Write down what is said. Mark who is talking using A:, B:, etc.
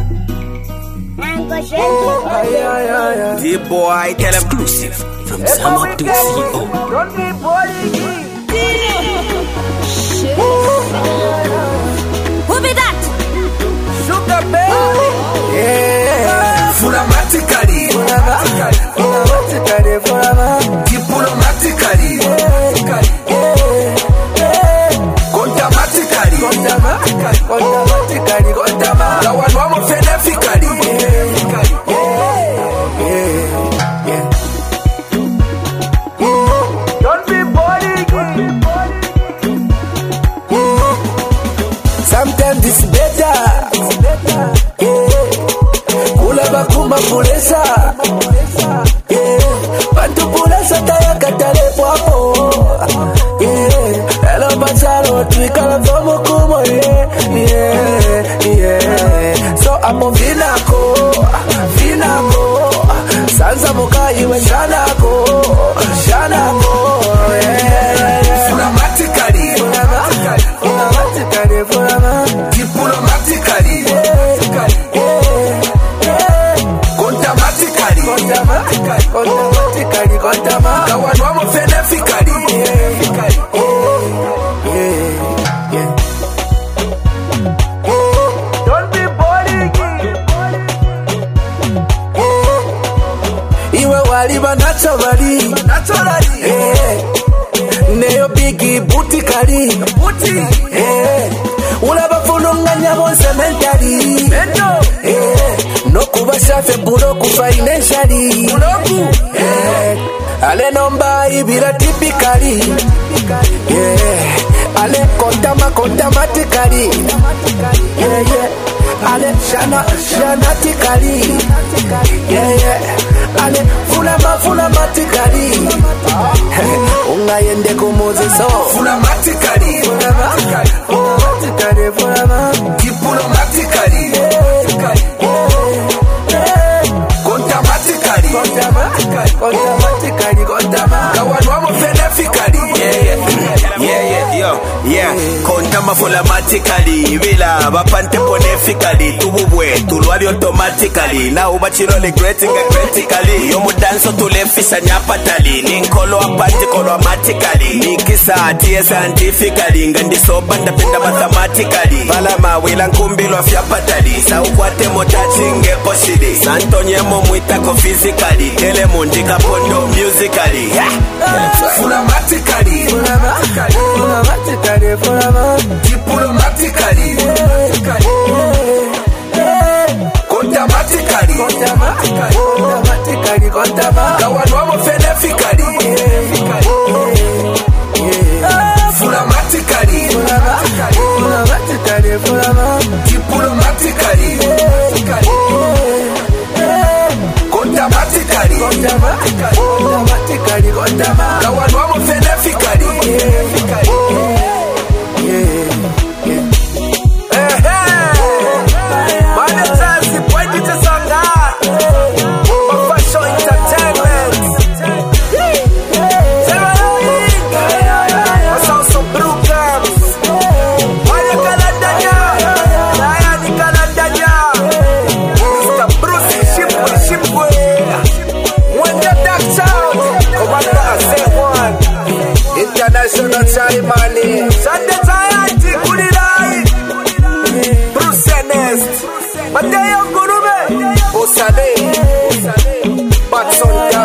A: The boy tell him exclusive from Sama to CO.
B: Don't be bullied.
C: Who be that?
B: Sugar baby.
A: Yeah. Fulamatically. Diplomatically.
B: Don't be bullied.
D: Sometimes it's better. Kula bakuma pulesa. Bantu pulesa taya katale popo. Hello bachalo twikala fomo kumo So I'm on vinako. Sansa mukai we shanako.
A: Fulamatically. Diplomatically. Kawanwamo benefically.
B: Don't be bullied.
D: Iwe waliba naturally. Neyo bigi booty kali. Ulaba fulunganya bonse mentally. No kuba shafe buroku financially. Ale nomba ibira typically. Ale kontamatically. Ale shanatically. Ale fulamatically. Ungayende kumuzi so
A: Fulamatically. Diplomatically. Kawanwamo benefically. Yeah. Kontama fulamatically. Vila bapante bonefically. Tububwe tulwali automatically. Na ubachiro regretting critically. Yomu danso tulefisa nyapatali. Ninkolo apati kolo amatically. Nikisa atie scientifically. Ngandiso banda penda mathematically. Balama wila nkumbilo fyapatali. Sa ukwate motachinge poshidi. Santonyemo mwitako physically. Tele mundika pondo musically. Fulamatically. Diplomatically. Kawanwamo benefically. Fulamatically. Diplomatically. Kawanwamo benefically.
D: International Chaimani
B: Sunday Zayati Kulirai. Bruce Ernest. Mateo Gurume.
D: Osale Batson